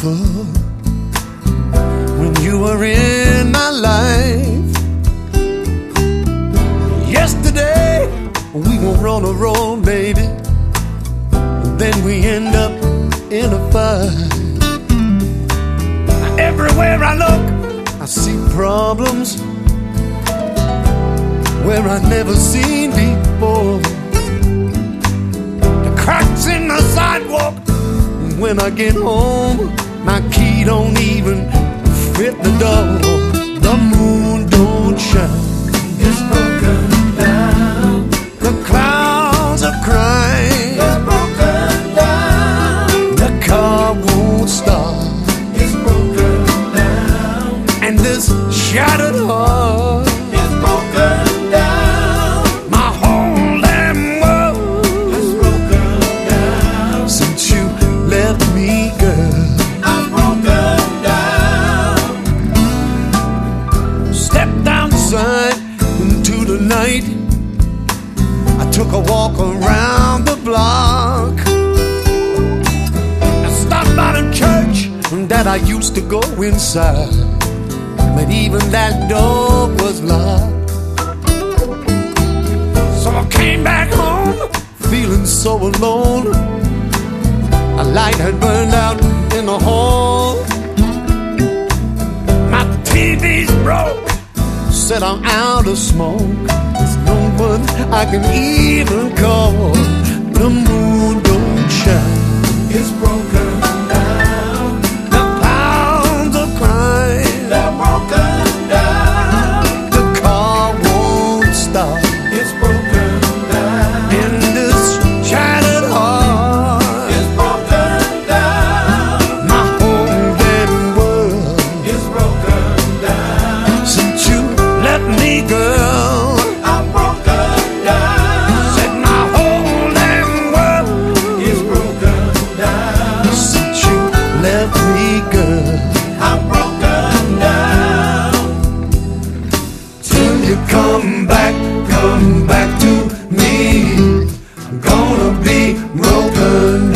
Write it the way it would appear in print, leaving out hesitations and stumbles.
beautiful when you were in my life. Yesterday we were on a roll, baby, and then we end up in a fight. Everywhere I look, I see problems where I never seen before. The cracks in the sidewalk. When I get home, my key don't even fit the door. The moon don't shine, it's broken down. The clouds are crying, they're broken down. The car won't start, it's broken down. And this shattered heart is broken down. My whole damn world is broken down. Since you left me, girl, I'm broken down. Stepped outside into the night. I took a walk around the block. I stopped by the church that I used to go inside, but even that door was locked. So I came back home feeling so alone. A light had burned out in the hall. My TV's broke, said I'm out of smoke. There's no one I can even call. The moon don't shine, it's broken down. The clouds are crying, they're broken down. The car won't stop, it's broken down. And this shattered heart is broken down. My whole damn world is broken down. Since you left me, girl, I'm broken down. Said my whole damn world is broken down. Since you left me, girl, I'm broken down. Till you come back to me, I'm gonna be broken